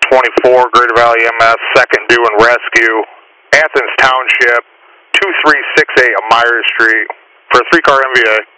24, Greater Valley MS, second due and rescue, Athens Township, 2368 of Myers Street, for a 3-car MVA.